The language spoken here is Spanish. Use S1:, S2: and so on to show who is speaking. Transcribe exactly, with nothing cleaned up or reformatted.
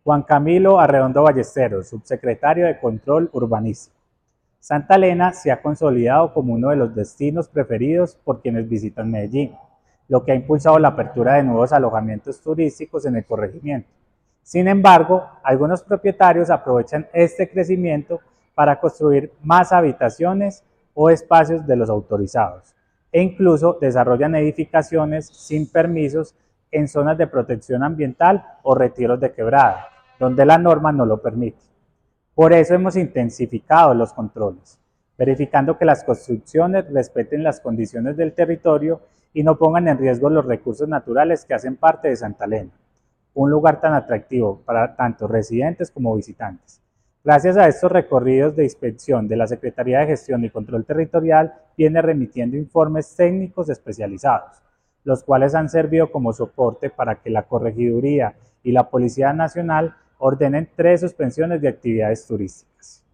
S1: Juan Camilo Arredondo Ballesteros, subsecretario de Control Urbanístico. Santa Elena se ha consolidado como uno de los destinos preferidos por quienes visitan Medellín, lo que ha impulsado la apertura de nuevos alojamientos turísticos en el corregimiento. Sin embargo, algunos propietarios aprovechan este crecimiento para construir más habitaciones o espacios de los autorizados, e incluso desarrollan edificaciones sin permisos en zonas de protección ambiental o retiros de quebrada, donde la norma no lo permite. Por eso hemos intensificado los controles, verificando que las construcciones respeten las condiciones del territorio y no pongan en riesgo los recursos naturales que hacen parte de Santa Elena, un lugar tan atractivo para tanto residentes como visitantes. Gracias a estos recorridos de inspección de la Secretaría de Gestión y Control Territorial viene remitiendo informes técnicos especializados, los cuales han servido como soporte para que la Corregiduría y la Policía Nacional ordenen tres suspensiones de actividades turísticas.